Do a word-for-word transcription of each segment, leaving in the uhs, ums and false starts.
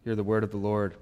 Hear the word of the Lord.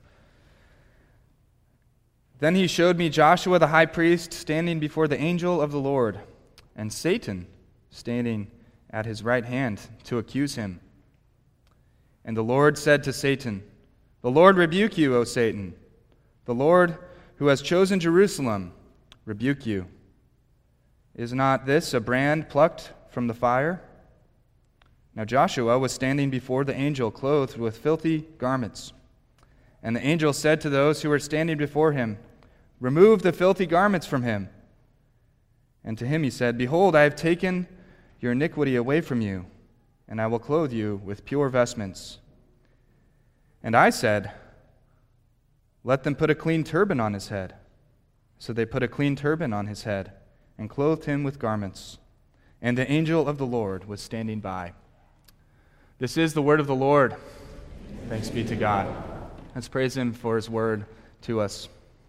Then he showed me Joshua the high priest standing before the angel of the Lord, and Satan standing at his right hand to accuse him. And the Lord said to Satan, "The Lord rebuke you, O Satan. The Lord who has chosen Jerusalem rebuke you. Is not this a brand plucked from the fire?" Now Joshua was standing before the angel, clothed with filthy garments. And the angel said to those who were standing before him, "Remove the filthy garments from him." And to him he said, "Behold, I have taken your iniquity away from you, and I will clothe you with pure vestments." And I said, "Let them put a clean turban on his head." So they put a clean turban on his head, and clothed him with garments. And the angel of the Lord was standing by. This is the word of the Lord. Thanks be to God. Let's praise him for his word to us.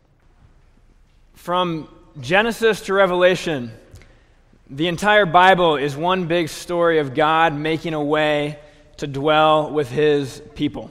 From Genesis to Revelation, the entire Bible is one big story of God making a way to dwell with his people.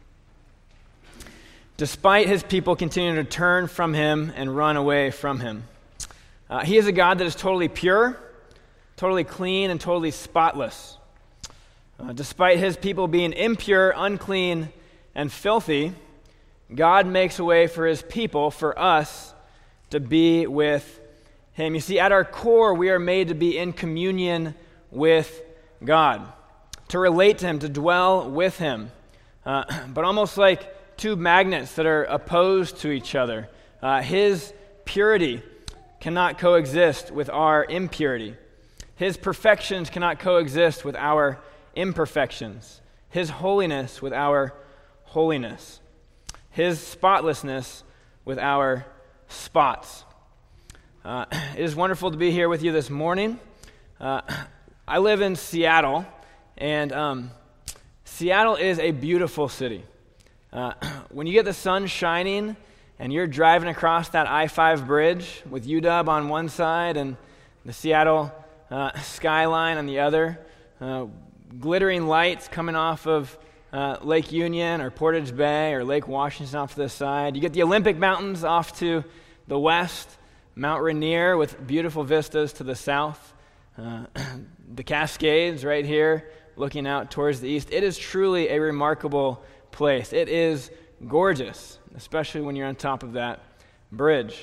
Despite his people continuing to turn from him and run away from him. Uh, he is a God that is totally pure, totally clean, and totally spotless. Uh, despite his people being impure, unclean, and filthy, God makes a way for his people, for us, to be with him. You see, at our core, we are made to be in communion with God, to relate to him, to dwell with him. Uh, but almost like two magnets that are opposed to each other. Uh, his purity cannot coexist with our impurity. His perfections cannot coexist with our imperfections. His holiness with our holiness. His spotlessness with our spots. Uh, it is wonderful to be here with you this morning. Uh, I live in Seattle, and um, Seattle is a beautiful city. Uh, when you get the sun shining and you're driving across that I five bridge with U W on one side and the Seattle uh, skyline on the other, uh, glittering lights coming off of uh, Lake Union or Portage Bay or Lake Washington off to the side. You get the Olympic Mountains off to the west, Mount Rainier with beautiful vistas to the south, uh, the Cascades right here looking out towards the east. It is truly a remarkable place. It is gorgeous, especially when you're on top of that bridge.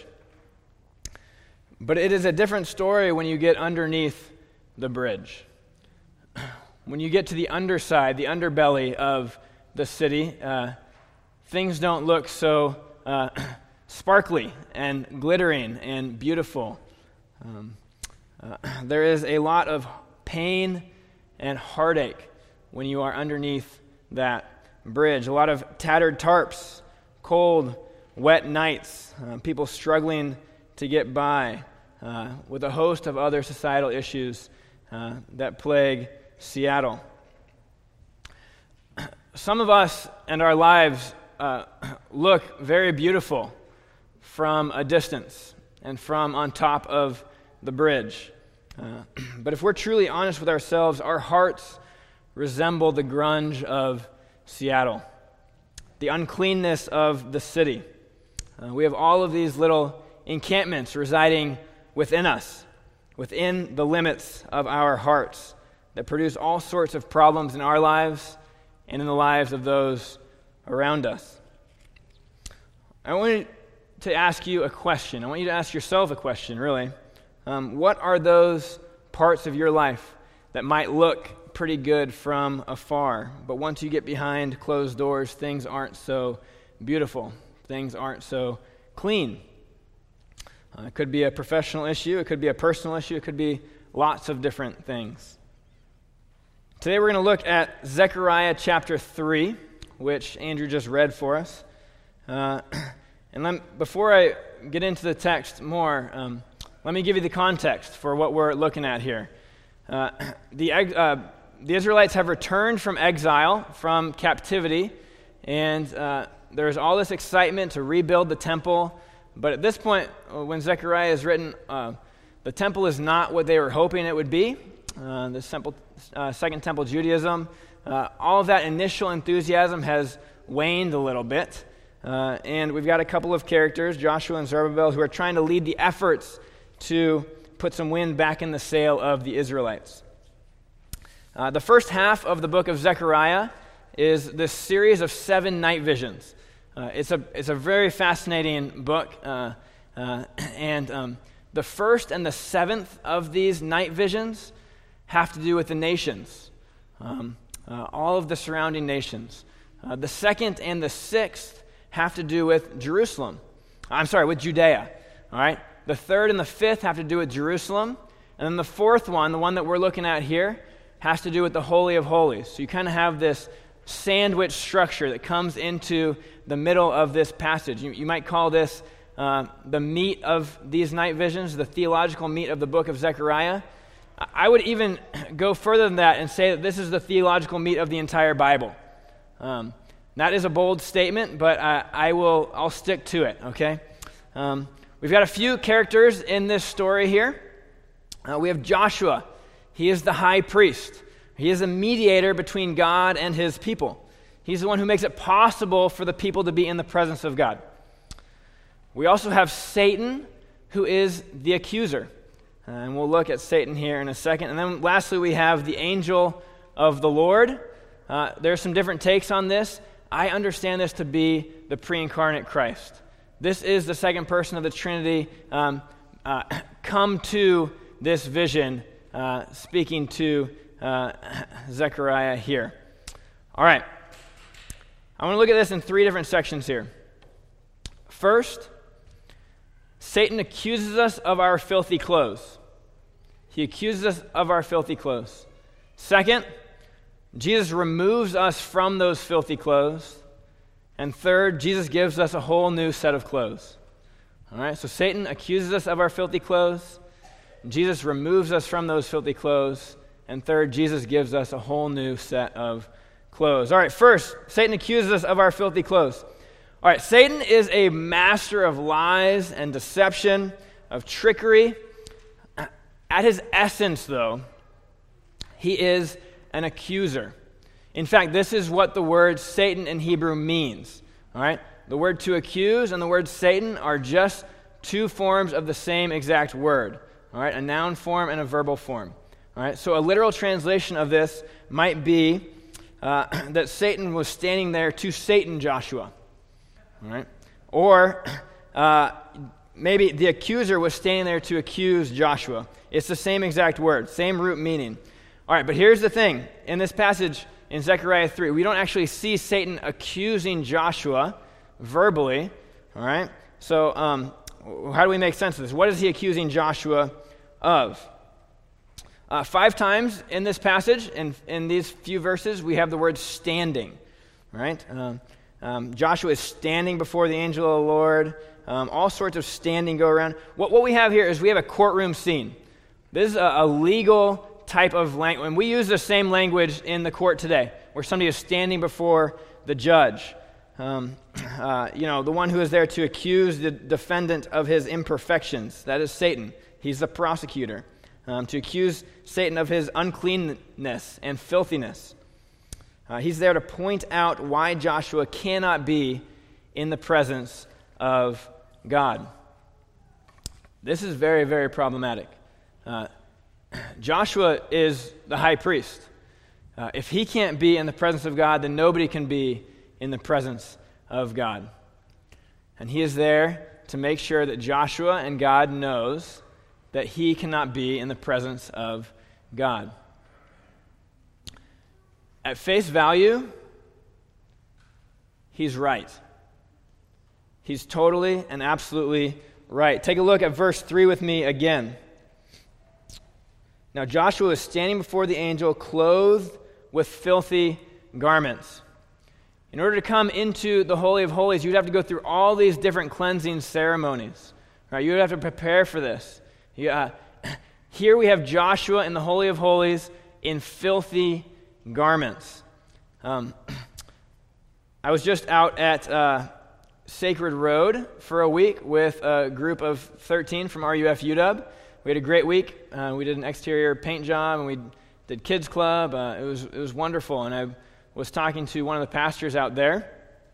But it is a different story when you get underneath the bridge. When you get to the underside, the underbelly of the city, uh, things don't look so uh, sparkly and glittering and beautiful. Um, uh, there is a lot of pain and heartache when you are underneath that bridge. A lot of tattered tarps, cold, wet nights, uh, people struggling to get by uh, with a host of other societal issues uh, that plague Seattle. Some of us and our lives uh, look very beautiful from a distance and from on top of the bridge. Uh, but if we're truly honest with ourselves, our hearts resemble the grunge of Seattle, the uncleanness of the city. Uh, we have all of these little encampments residing within us, within the limits of our hearts, that produce all sorts of problems in our lives and in the lives of those around us. I want to ask you a question. I want you to ask yourself a question, really. Um, what are those parts of your life that might look pretty good from afar, but once you get behind closed doors, things aren't so beautiful. Things aren't so clean. Uh, it could be a professional issue. It could be a personal issue. It could be lots of different things. Today we're going to look at Zechariah chapter three, which Andrew just read for us. Uh, and let, before I get into the text more, um, let me give you the context for what we're looking at here. Uh, the, uh, the Israelites have returned from exile, from captivity, and uh, there's all this excitement to rebuild the temple. But at this point, when Zechariah is written, uh, the temple is not what they were hoping it would be. Uh, the temple, uh, Second Temple Judaism, uh, all of that initial enthusiasm has waned a little bit. Uh, and we've got a couple of characters, Joshua and Zerubbabel, who are trying to lead the efforts to put some wind back in the sail of the Israelites. Uh, the first half of the book of Zechariah is this series of seven night visions. Uh, it's a it's a very fascinating book, uh, uh, and um, the first and the seventh of these night visions have to do with the nations, um, uh, all of the surrounding nations. Uh, the second and the sixth have to do with Jerusalem. I'm sorry, with Judea. All right. The third and the fifth have to do with Jerusalem, and then the fourth one, the one that we're looking at here, has to do with the Holy of Holies. So you kind of have this sandwich structure that comes into the middle of this passage. You, you might call this uh, the meat of these night visions, the theological meat of the book of Zechariah. I would even go further than that and say that this is the theological meat of the entire Bible. Um, that is a bold statement, but I, I will, I'll stick to it, okay? Um, we've got a few characters in this story here. Uh, we have Joshua. He is the high priest. He is a mediator between God and his people. He's the one who makes it possible for the people to be in the presence of God. We also have Satan, who is the accuser. Uh, and we'll look at Satan here in a second. And then lastly, we have the angel of the Lord. Uh, there's some different takes on this. I understand this to be the pre-incarnate Christ. This is the second person of the Trinity um, uh, come to this vision, uh, speaking to uh, Zechariah here. All right. I want to look at this in three different sections here. First, Satan accuses us of our filthy clothes. He accuses us of our filthy clothes. Second, Jesus removes us from those filthy clothes. And third, Jesus gives us a whole new set of clothes. All right, so Satan accuses us of our filthy clothes. Jesus removes us from those filthy clothes. And third, Jesus gives us a whole new set of clothes. All right, first, Satan accuses us of our filthy clothes. All right, Satan is a master of lies and deception, of trickery. At his essence, though, he is an accuser. In fact, this is what the word Satan in Hebrew means. All right, the word to accuse and the word Satan are just two forms of the same exact word. All right, a noun form and a verbal form. All right, so a literal translation of this might be uh, that Satan was standing there to Satan Joshua. All right, or uh, maybe the accuser was standing there to accuse Joshua. It's the same exact word, same root meaning. All right, but here's the thing. In this passage in Zechariah three, we don't actually see Satan accusing Joshua verbally. All right, so um, how do we make sense of this? What is he accusing Joshua of? Uh, five times in this passage, in, in these few verses, we have the word standing, right? Um, um, Joshua is standing before the angel of the Lord. Um, all sorts of standing go around. What, what we have here is we have a courtroom scene. This is a, a legal type of language, and we use the same language in the court today, where somebody is standing before the judge. Um, uh, you know, the one who is there to accuse the defendant of his imperfections. That is Satan. He's the prosecutor. Um, to accuse Satan of his uncleanness and filthiness. Uh, he's there to point out why Joshua cannot be in the presence of God. This is very, very problematic. Uh, Joshua is the high priest. Uh, if he can't be in the presence of God, then nobody can be in the presence of God. And he is there to make sure that Joshua and God knows that he cannot be in the presence of God. At face value, he's right. He's totally and absolutely right. Take a look at verse three with me again. Now Joshua is standing before the angel, clothed with filthy garments. In order to come into the Holy of Holies, you'd have to go through all these different cleansing ceremonies. Right? You would have to prepare for this. Yeah, here we have Joshua in the Holy of Holies in filthy garments. Um, I was just out at uh, Sacred Road for a week with a group of thirteen from R U F U W. We had a great week. Uh, we did an exterior paint job, and we did kids club. Uh, it was it was wonderful, and I was talking to one of the pastors out there,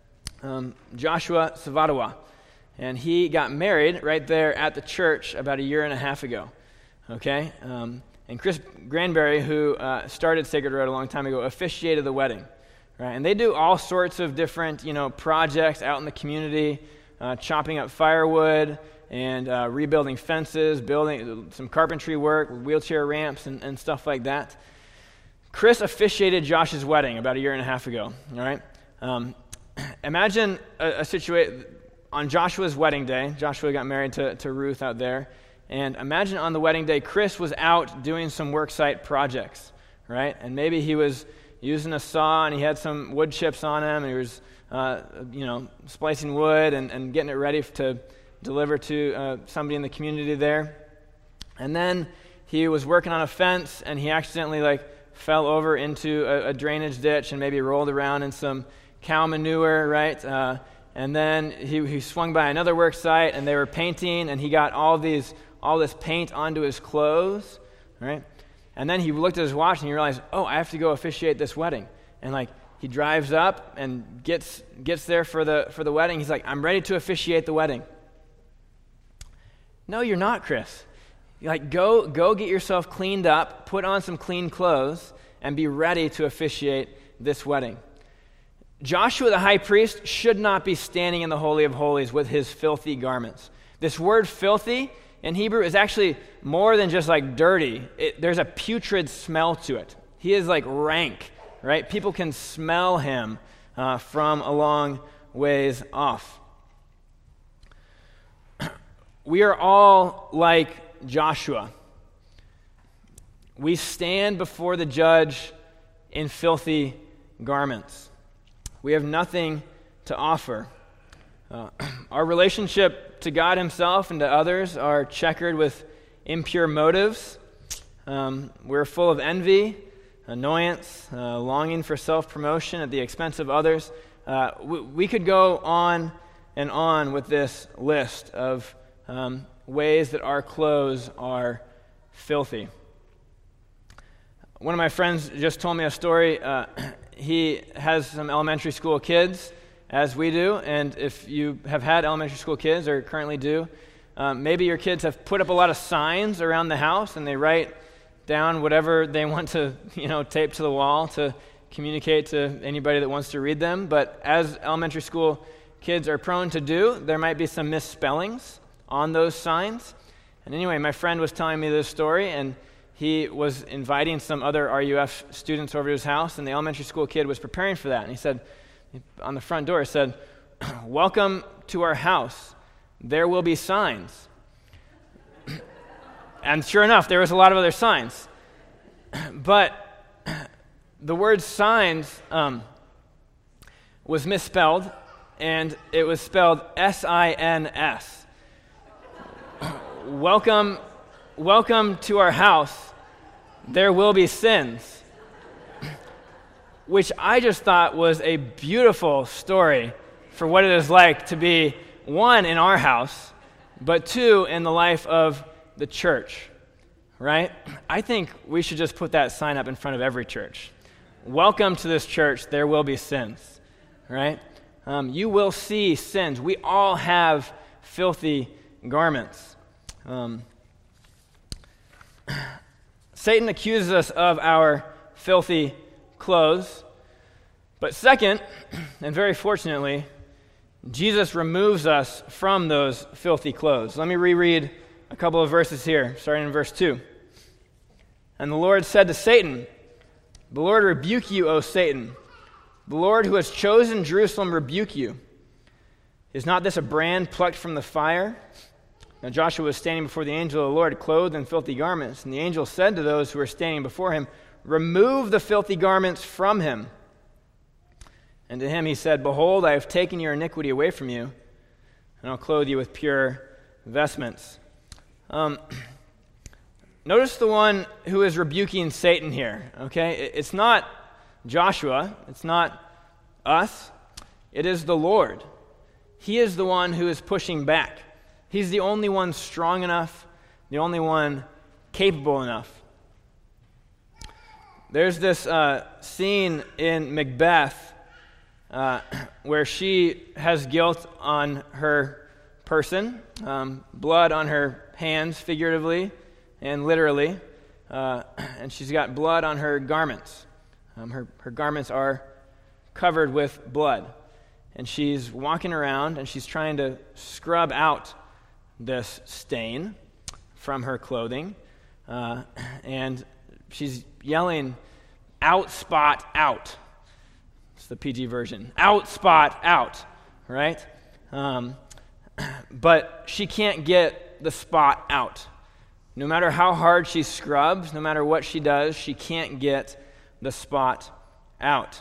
um, Joshua Savadawa. And he got married right there at the church about a year and a half ago. Okay? Um, and Chris Granberry, who uh, started Sacred Road a long time ago, officiated the wedding. Right? And they do all sorts of different, you know, projects out in the community, uh, chopping up firewood and uh, rebuilding fences, building some carpentry work, wheelchair ramps, and, and stuff like that. Chris officiated Josh's wedding about a year and a half ago. All right. Um, imagine a, a situation on Joshua's wedding day. Joshua got married to, to Ruth out there. And imagine on the wedding day, Chris was out doing some worksite projects, right? And maybe he was using a saw and he had some wood chips on him and he was, uh, you know, splicing wood and, and getting it ready to deliver to uh, somebody in the community there. And then he was working on a fence and he accidentally, like, fell over into a, a drainage ditch and maybe rolled around in some cow manure, right? Uh, and then he, he swung by another work site and they were painting and he got all these all this paint onto his clothes, right? And then he looked at his watch and he realized, oh, I have to go officiate this wedding. And like he drives up and gets gets there for the for the wedding. He's like, I'm ready to officiate the wedding. No, you're not, Chris. You're like, go go get yourself cleaned up, put on some clean clothes, and be ready to officiate this wedding. Joshua the high priest should not be standing in the Holy of Holies with his filthy garments. This word filthy in Hebrew is actually more than just like dirty. It, there's a putrid smell to it. He is like rank, right? People can smell him uh, from a long ways off. We are all like Joshua. We stand before the judge in filthy garments. We have nothing to offer. Uh, our relationship to God himself and to others are checkered with impure motives. Um, we're full of envy, annoyance, uh, longing for self-promotion at the expense of others. Uh, we, we could go on and on with this list of um, ways that our clothes are filthy. One of my friends just told me a story. Uh, he has some elementary school kids, as we do, and if you have had elementary school kids or currently do, um, maybe your kids have put up a lot of signs around the house and they write down whatever they want to, you know, tape to the wall to communicate to anybody that wants to read them. But as elementary school kids are prone to do, there might be some misspellings on those signs. And anyway, my friend was telling me this story, and he was inviting some other R U F students over to his house, and the elementary school kid was preparing for that. And he said, on the front door, it said, "Welcome to our house. There will be signs." And sure enough, there was a lot of other signs. But the word signs um, was misspelled, and it was spelled S I N S. Welcome, welcome to our house. There will be sins. Which I just thought was a beautiful story for what it is like to be, one, in our house, but two, in the life of the church, right? I think we should just put that sign up in front of every church. Welcome to this church, there will be sins, right? Um, you will see sins. We all have filthy garments. Um, Satan accuses us of our filthy clothes. But second, and very fortunately, Jesus removes us from those filthy clothes. Let me reread a couple of verses here, starting in verse two. And the Lord said to Satan, "The Lord rebuke you, O Satan. The Lord who has chosen Jerusalem rebuke you. Is not this a brand plucked from the fire?" Now Joshua was standing before the angel of the Lord, clothed in filthy garments. And the angel said to those who were standing before him, "Remove the filthy garments from him." And to him he said, "Behold, I have taken your iniquity away from you, and I'll clothe you with pure vestments." Um, notice the one who is rebuking Satan here, okay? It's not Joshua. It's not us. It is the Lord. He is the one who is pushing back. He's the only one strong enough, the only one capable enough. There's this uh, scene in Macbeth uh, where she has guilt on her person, um, blood on her hands, figuratively and literally, uh, and she's got blood on her garments. Um, her, her garments are covered with blood, and she's walking around and she's trying to scrub out this stain from her clothing, uh, and she's yelling, "Out, spot, out." It's the P G version. Out, spot, out, right? Um, but she can't get the spot out. No matter how hard she scrubs, no matter what she does, she can't get the spot out.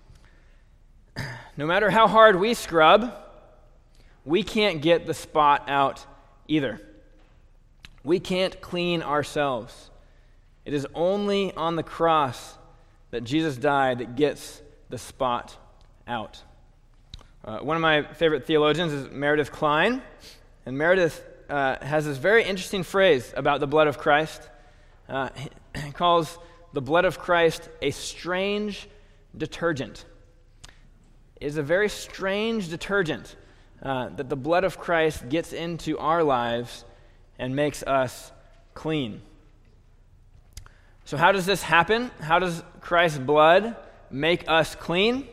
No matter how hard we scrub, we can't get the spot out either. We can't clean ourselves. It is only on the cross that Jesus died that gets the spot out. Uh, one of my favorite theologians is Meredith Kline, and Meredith uh, has this very interesting phrase about the blood of Christ. Uh, he calls the blood of Christ a strange detergent. It is a very strange detergent uh, that the blood of Christ gets into our lives and makes us clean. So how does this happen? How does Christ's blood make us clean?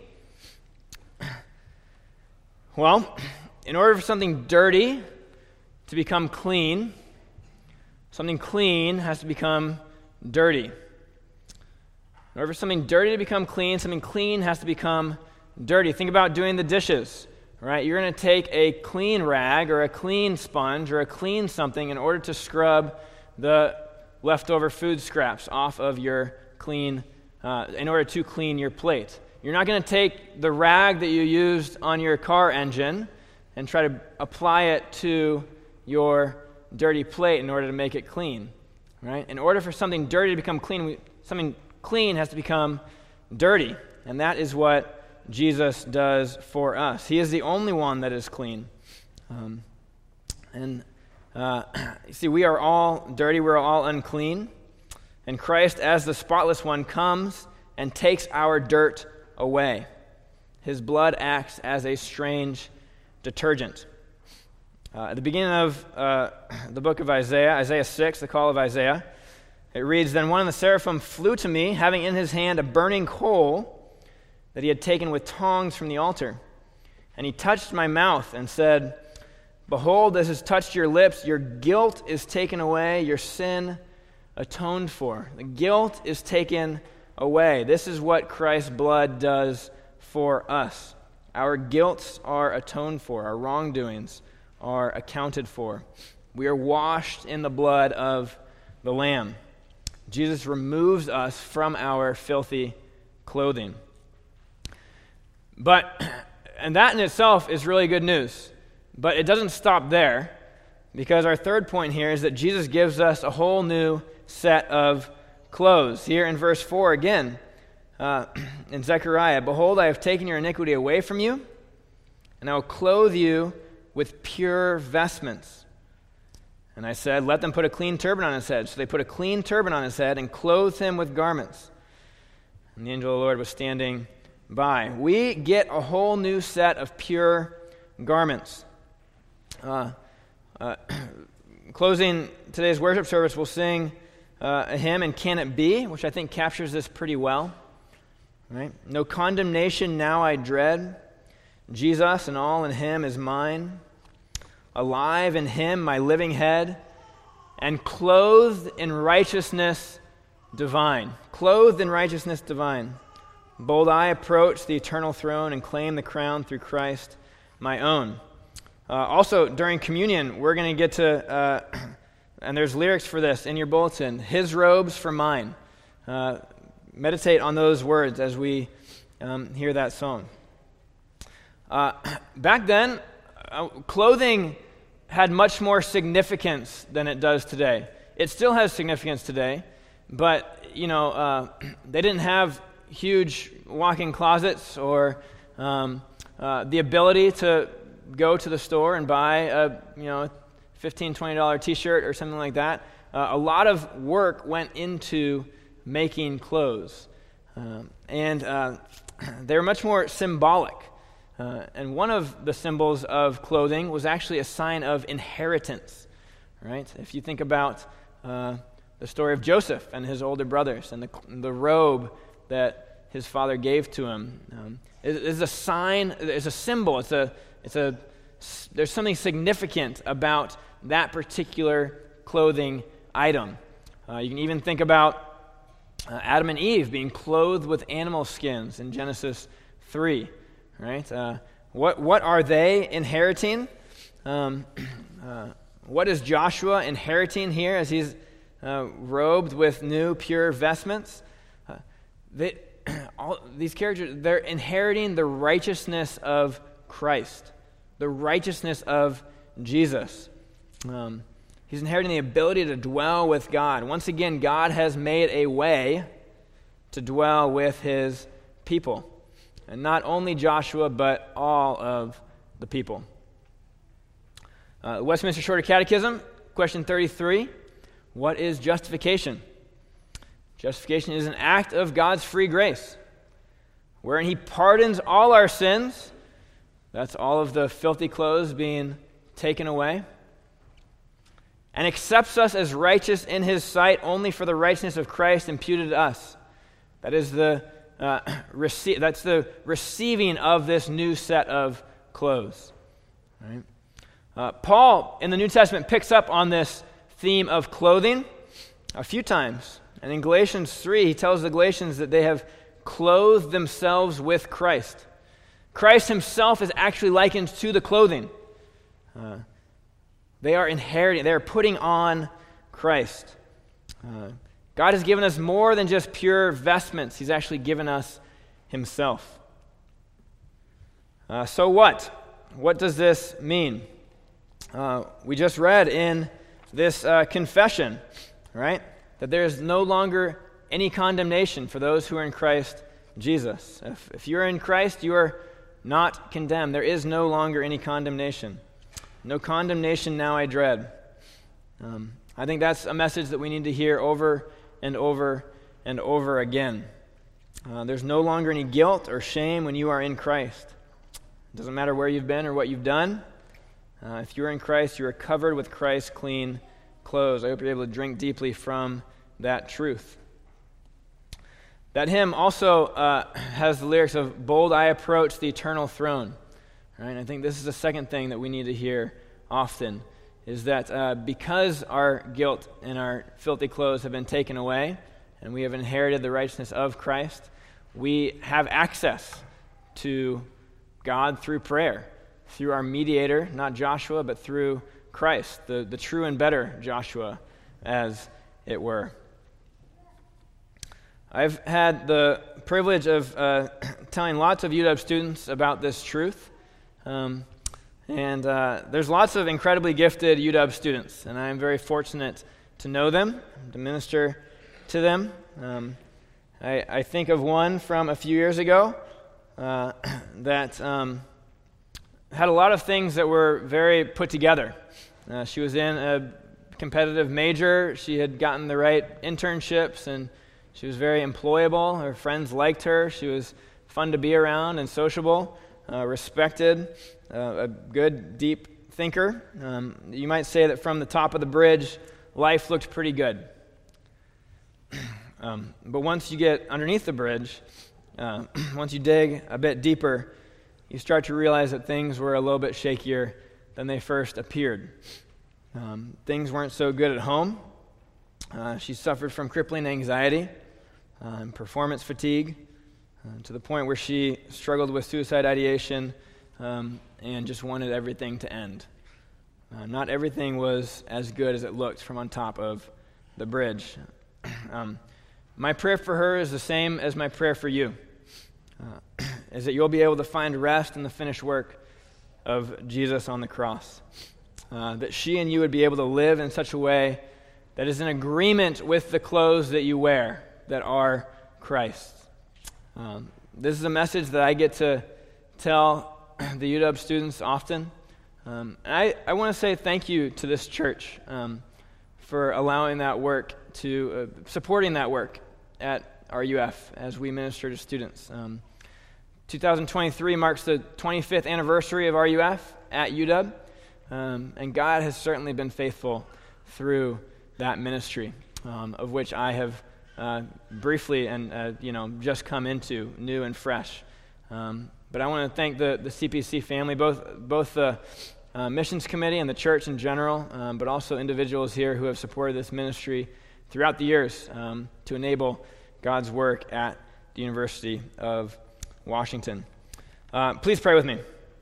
Well, in order for something dirty to become clean, something clean has to become dirty. In order for something dirty to become clean, something clean has to become dirty. Think about doing the dishes, right? You're going to take a clean rag or a clean sponge or a clean something in order to scrub the leftover food scraps off of your clean, uh, in order to clean your plate. You're not going to take the rag that you used on your car engine and try to apply it to your dirty plate in order to make it clean, right? In order for something dirty to become clean, we, something clean has to become dirty, and that is what Jesus does for us. He is the only one that is clean. Um, and uh, you see, we are all dirty, we're all unclean, and Christ, as the spotless one, comes and takes our dirt away. His blood acts as a strange detergent. Uh, at the beginning of uh, the book of Isaiah, Isaiah six, the call of Isaiah, it reads, "Then one of the seraphim flew to me, having in his hand a burning coal that he had taken with tongs from the altar. And he touched my mouth and said, 'Behold, this has touched your lips. Your guilt is taken away, your sin atoned for.'" The guilt is taken away. This is what Christ's blood does for us. Our guilts are atoned for. Our wrongdoings are accounted for. We are washed in the blood of the Lamb. Jesus removes us from our filthy clothing. But, and that in itself is really good news. But it doesn't stop there, because our third point here is that Jesus gives us a whole new set of clothes. Here in verse four again, uh, in Zechariah, "Behold, I have taken your iniquity away from you, and I will clothe you with pure vestments. And I said, let them put a clean turban on his head." So they put a clean turban on his head and clothed him with garments. And the angel of the Lord was standing by. We get a whole new set of pure garments. Uh, uh, closing today's worship service, we'll sing uh, a hymn, "And Can It Be?" which I think captures this pretty well. Right? "No condemnation now I dread. Jesus and all in him is mine. Alive in him my living head, and clothed in righteousness divine." Clothed in righteousness divine. "Bold I approach the eternal throne and claim the crown through Christ my own." Uh, also, during communion, we're going to get to, uh, and there's lyrics for this in your bulletin, "His robes for mine." Uh, meditate on those words as we um, hear that song. Uh, back then, uh, clothing had much more significance than it does today. It still has significance today, but, you know, uh, they didn't have huge walk-in closets or um, uh, the ability to go to the store and buy a, you know, fifteen dollars, twenty dollars t-shirt or something like that. Uh, a lot of work went into making clothes. Um, and uh, they were much more symbolic. Uh, and one of the symbols of clothing was actually a sign of inheritance, right? If you think about uh, the story of Joseph and his older brothers and the, the robe that his father gave to him, um, it is a sign, it's a symbol, it's a, it's a, there's something significant about that particular clothing item. Uh, you can even think about uh, Adam and Eve being clothed with animal skins in Genesis three. Right? Uh, what what are they inheriting? Um, uh, what is Joshua inheriting here as he's uh, robed with new pure vestments? Uh, they, all these characters, they're inheriting the righteousness of Christ, the righteousness of Jesus. Um, he's inheriting the ability to dwell with God. Once again, God has made a way to dwell with his people. And not only Joshua, but all of the people. Uh, Westminster Shorter Catechism, question thirty-three. What is justification? Justification is an act of God's free grace, wherein he pardons all our sins. That's all of the filthy clothes being taken away. And accepts us as righteous in his sight only for the righteousness of Christ imputed to us. That is the Uh, receive, that's the receiving of this new set of clothes. Right? Uh, Paul in the New Testament picks up on this theme of clothing a few times. And in Galatians three, he tells the Galatians that they have clothed themselves with Christ. Christ himself is actually likened to the clothing. Uh, they are inheriting, they are putting on Christ. Uh, God has given us more than just pure vestments. He's actually given us himself. Uh, so what? What does this mean? Uh, we just read in this uh, confession, right, that there is no longer any condemnation for those who are in Christ Jesus. If, if you're in Christ, you are not condemned. There is no longer any condemnation. No condemnation now I dread. Um, I think that's a message that we need to hear over and over and over again. Uh, there's no longer any guilt or shame when you are in Christ. It doesn't matter where you've been or what you've done. Uh, if you're in Christ, you are covered with Christ's clean clothes. I hope you're able to drink deeply from that truth. That hymn also uh, has the lyrics of, "Bold I approach the eternal throne." Right? And I think this is the second thing that we need to hear often, is that uh, because our guilt and our filthy clothes have been taken away, and we have inherited the righteousness of Christ, we have access to God through prayer, through our mediator, not Joshua, but through Christ, the, the true and better Joshua, as it were. I've had the privilege of uh, telling lots of U W students about this truth. Um, And uh, there's lots of incredibly gifted U W students, and I'm very fortunate to know them, to minister to them. Um, I, I think of one from a few years ago uh, that um, had a lot of things that were very put together. Uh, she was in a competitive major. She had gotten the right internships, and she was very employable. Her friends liked her. She was fun to be around and sociable, uh, respected. Uh, a good, deep thinker. Um, you might say that from the top of the bridge, life looked pretty good. um, but once you get underneath the bridge, uh, once you dig a bit deeper, you start to realize that things were a little bit shakier than they first appeared. Um, things weren't so good at home. Uh, she suffered from crippling anxiety uh, and performance fatigue uh, to the point where she struggled with suicide ideation um, and just wanted everything to end. Uh, not everything was as good as it looked from on top of the bridge. um, my prayer for her is the same as my prayer for you, uh, is that you'll be able to find rest in the finished work of Jesus on the cross. Uh, that she and you would be able to live in such a way that is in agreement with the clothes that you wear that are Christ. Um, this is a message that I get to tell the U W students often. Um, and I, I want to say thank you to this church um, for allowing that work to, uh, supporting that work at R U F as we minister to students. Um, two thousand twenty-three marks the twenty-fifth anniversary of R U F at U W, um, and God has certainly been faithful through that ministry, um, of which I have uh, briefly and uh, you know just come into new and fresh. Um, but I want to thank the the C P C family, both both the uh, missions committee and the church in general, um, but also individuals here who have supported this ministry throughout the years um, to enable God's work at the University of Washington. Uh, please pray with me.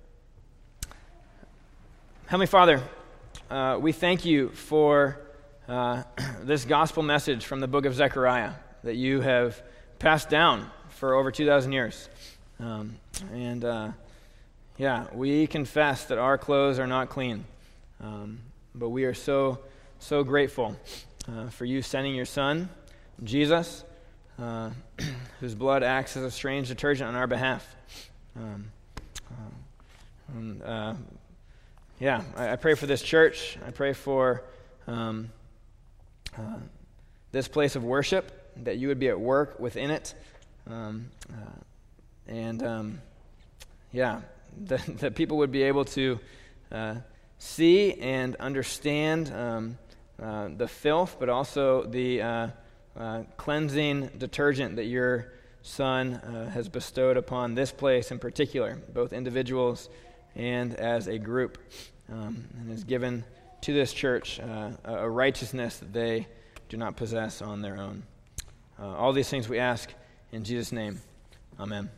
Heavenly Father, uh, we thank you for uh, this gospel message from the book of Zechariah that you have passed down for over two thousand years. Um, and uh, yeah, we confess that our clothes are not clean, um, but we are so, so grateful uh, for you sending your Son, Jesus, uh, whose blood acts as a strange detergent on our behalf. Um, uh, and, uh, yeah, I, I pray for this church. I pray for um, uh, this place of worship, that you would be at work within it. Um, uh, and, um, yeah, that, that people would be able to uh, see and understand um, uh, the filth, but also the uh, uh, cleansing detergent that your Son uh, has bestowed upon this place in particular, both individuals and as a group, um, and has given to this church uh, a righteousness that they do not possess on their own. Uh, all these things we ask in Jesus' name. Amen.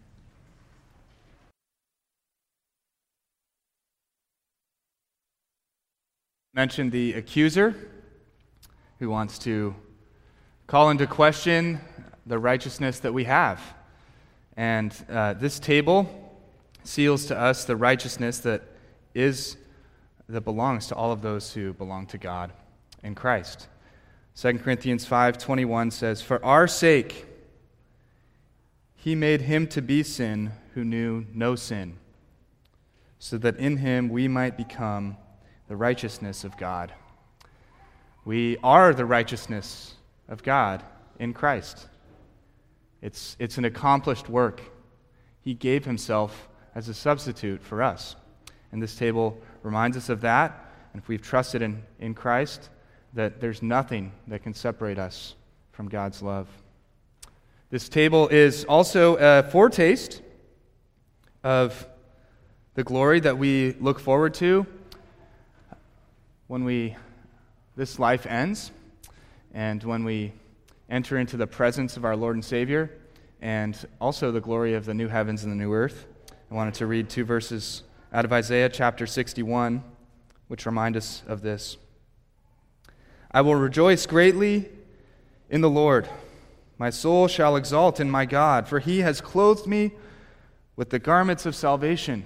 Mentioned the accuser who wants to call into question the righteousness that we have. And uh, this table seals to us the righteousness that is that belongs to all of those who belong to God in Christ. Second Corinthians five twenty-one says, "For our sake he made him to be sin who knew no sin, so that in him we might become the righteousness of God." We are the righteousness of God in Christ. It's, it's an accomplished work. He gave himself as a substitute for us. And this table reminds us of that. And if we've trusted in, in Christ, that there's nothing that can separate us from God's love. This table is also a foretaste of the glory that we look forward to when we this life ends, and when we enter into the presence of our Lord and Savior, and also the glory of the new heavens and the new earth. I wanted to read two verses out of Isaiah chapter sixty-one, which remind us of this. "I will rejoice greatly in the Lord. My soul shall exult in my God, for he has clothed me with the garments of salvation.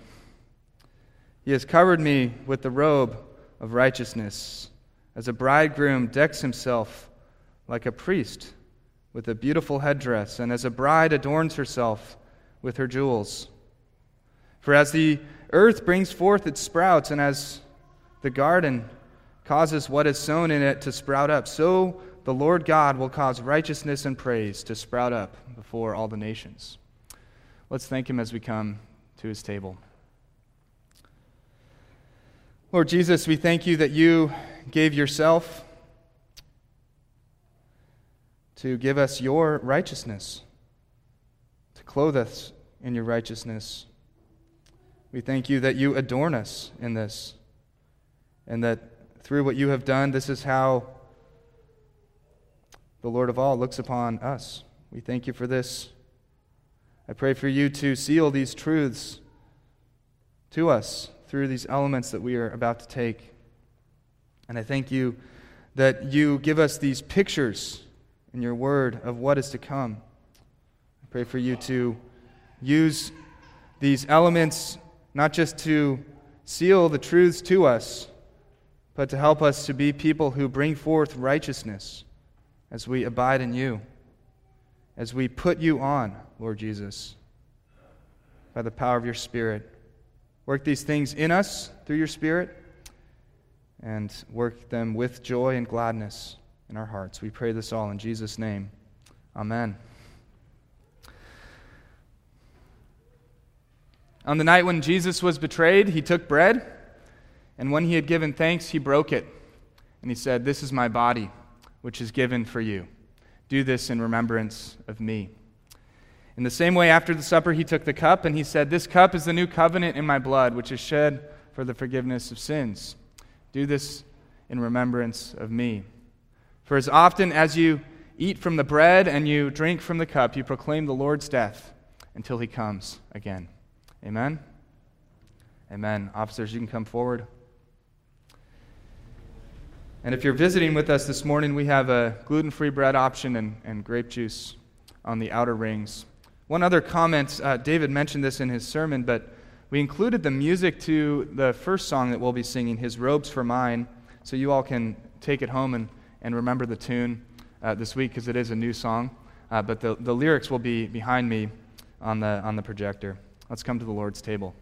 He has covered me with the robe of righteousness, as a bridegroom decks himself like a priest with a beautiful headdress, and as a bride adorns herself with her jewels. For as the earth brings forth its sprouts, and as the garden causes what is sown in it to sprout up, so the Lord God will cause righteousness and praise to sprout up before all the nations." Let's thank him as we come to his table. Lord Jesus, we thank you that you gave yourself to give us your righteousness, to clothe us in your righteousness. We thank you that you adorn us in this, and that through what you have done, this is how the Lord of all looks upon us. We thank you for this. I pray for you to seal these truths to us through these elements that we are about to take. And I thank you that you give us these pictures in your word of what is to come. I pray for you to use these elements not just to seal the truths to us, but to help us to be people who bring forth righteousness as we abide in you, as we put you on, Lord Jesus, by the power of your Spirit. Work these things in us through your Spirit, and work them with joy and gladness in our hearts. We pray this all in Jesus' name. Amen. On the night when Jesus was betrayed, he took bread, and when he had given thanks, he broke it. And he said, "This is my body, which is given for you. Do this in remembrance of me." In the same way, after the supper, he took the cup, and he said, "This cup is the new covenant in my blood, which is shed for the forgiveness of sins. Do this in remembrance of me. For as often as you eat from the bread and you drink from the cup, you proclaim the Lord's death until he comes again." Amen? Amen. Officers, you can come forward. And if you're visiting with us this morning, we have a gluten-free bread option and, and grape juice on the outer rings. One other comment, uh, David mentioned this in his sermon, but we included the music to the first song that we'll be singing, "His Robes for Mine," so you all can take it home and, and remember the tune uh, this week, because it is a new song. Uh, but the, the lyrics will be behind me on the on the projector. Let's come to the Lord's table.